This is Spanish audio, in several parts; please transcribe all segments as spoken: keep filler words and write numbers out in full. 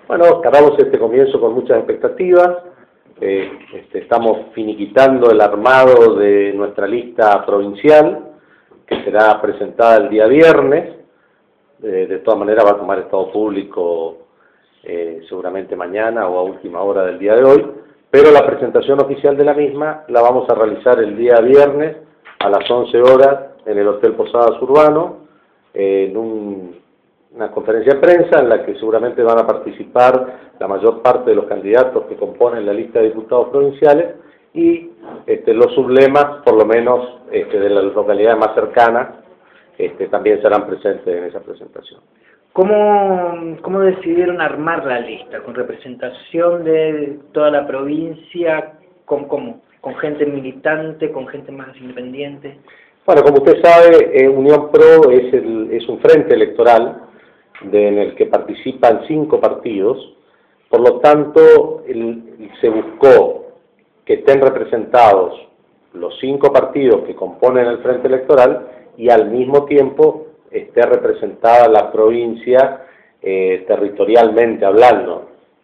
Bueno, cargamos este comienzo con muchas expectativas. Eh, este, estamos finiquitando el armado de nuestra lista provincial, que será presentada el día viernes. Eh, de todas maneras va a tomar estado público eh, seguramente mañana o a última hora del día de hoy, pero la presentación oficial de la misma la vamos a realizar el día viernes a las once horas en el Hotel Posadas Urbano, eh, en un una conferencia de prensa en la que seguramente van a participar la mayor parte de los candidatos que componen la lista de diputados provinciales y este, los sublemas, por lo menos este, de las localidades más cercanas, este, también serán presentes en esa presentación. ¿Cómo, ¿Cómo decidieron armar la lista? ¿Con representación de toda la provincia? ¿Con, cómo? ¿Con gente militante? ¿Con gente más independiente? Bueno, como usted sabe, eh, Unión Pro es, el, es un frente electoral de, en el que participan cinco partidos, por lo tanto el, se buscó que estén representados los cinco partidos que componen el frente electoral y al mismo tiempo esté representada la provincia eh, territorialmente hablando.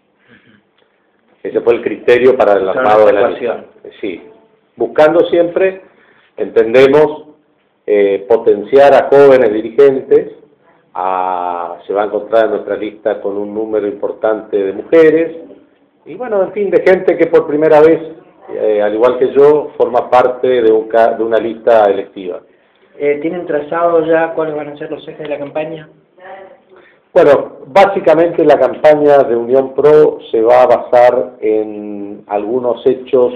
Ese fue el criterio para el armado de la lista. Sí, buscando siempre, entendemos, eh, potenciar a jóvenes dirigentes. A, se va a encontrar en nuestra lista con un número importante de mujeres y bueno, en fin, de gente que por primera vez, eh, al igual que yo, forma parte de, un, de una lista electiva. Eh, ¿Tienen trazado ya cuáles van a ser los ejes de la campaña? Bueno, básicamente la campaña de Unión Pro se va a basar en algunos hechos,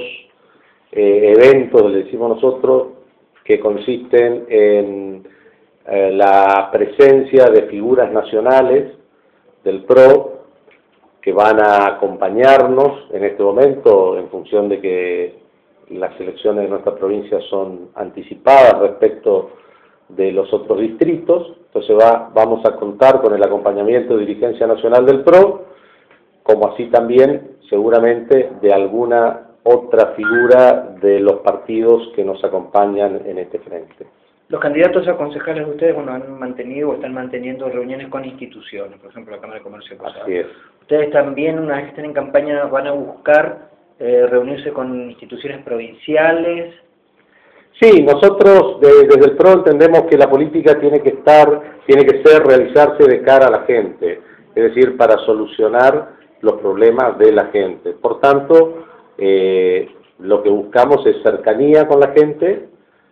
eh, eventos, le decimos nosotros, que consisten en Eh, la presencia de figuras nacionales del PRO que van a acompañarnos en este momento en función de que las elecciones de nuestra provincia son anticipadas respecto de los otros distritos. Entonces va, vamos a contar con el acompañamiento de dirigencia nacional del PRO, como así también seguramente de alguna otra figura de los partidos que nos acompañan en este frente. Los candidatos a concejales de ustedes, bueno, han mantenido o están manteniendo reuniones con instituciones, por ejemplo, la Cámara de Comercio. Así es. Ustedes también, una vez que estén en campaña, van a buscar eh, reunirse con instituciones provinciales. Sí, nosotros de, desde el PRO entendemos que la política tiene que estar, tiene que ser, realizarse de cara a la gente, es decir, para solucionar los problemas de la gente. Por tanto, eh, lo que buscamos es cercanía con la gente.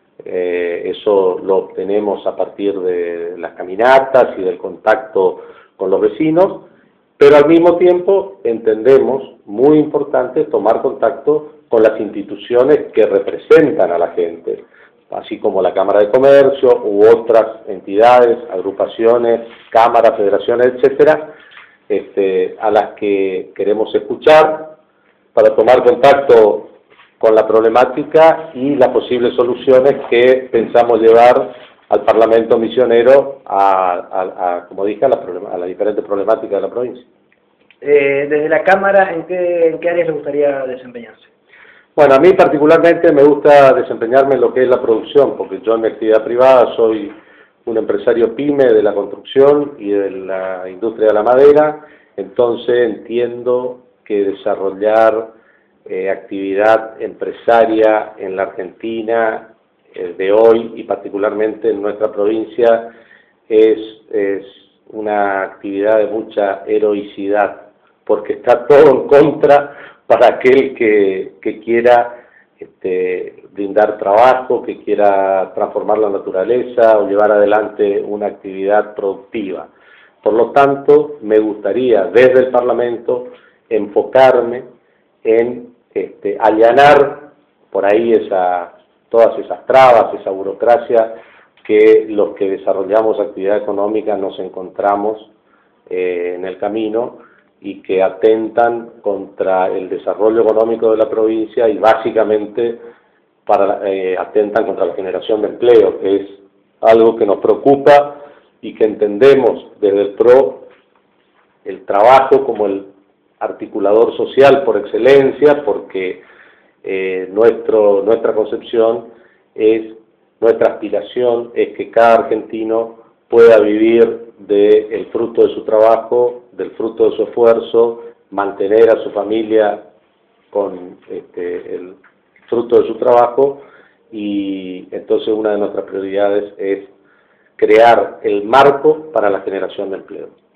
Eh, eso lo obtenemos a partir de las caminatas y del contacto con los vecinos, pero al mismo tiempo entendemos muy importante tomar contacto con las instituciones que representan a la gente, así como la Cámara de Comercio u otras entidades, agrupaciones, cámaras, federaciones, etcétera, este, a las que queremos escuchar para tomar contacto con la problemática y las posibles soluciones que pensamos llevar al Parlamento misionero a, a, a como dije, a, la a las diferentes problemáticas de la provincia. Eh, desde la Cámara, ¿en qué, ¿en qué áreas les gustaría desempeñarse? Bueno, a mí particularmente me gusta desempeñarme en lo que es la producción, porque yo en mi actividad privada soy un empresario pyme de la construcción y de la industria de la madera, entonces entiendo que desarrollar Eh, actividad empresaria en la Argentina eh, de hoy y particularmente en nuestra provincia es, es una actividad de mucha heroicidad, porque está todo en contra para aquel que, que quiera este, brindar trabajo, que quiera transformar la naturaleza o llevar adelante una actividad productiva. Por lo tanto, me gustaría desde el Parlamento enfocarme en Este, allanar por ahí esa, todas esas trabas, esa burocracia que los que desarrollamos actividad económica nos encontramos eh, en el camino y que atentan contra el desarrollo económico de la provincia y básicamente para, eh, atentan contra la generación de empleo, que es algo que nos preocupa y que entendemos desde el PRO el trabajo como el articulador social por excelencia, porque eh, nuestro, nuestra concepción es, nuestra aspiración es que cada argentino pueda vivir del fruto de su trabajo, del fruto de su esfuerzo, mantener a su familia con este, el fruto de su trabajo, y entonces una de nuestras prioridades es crear el marco para la generación de empleo.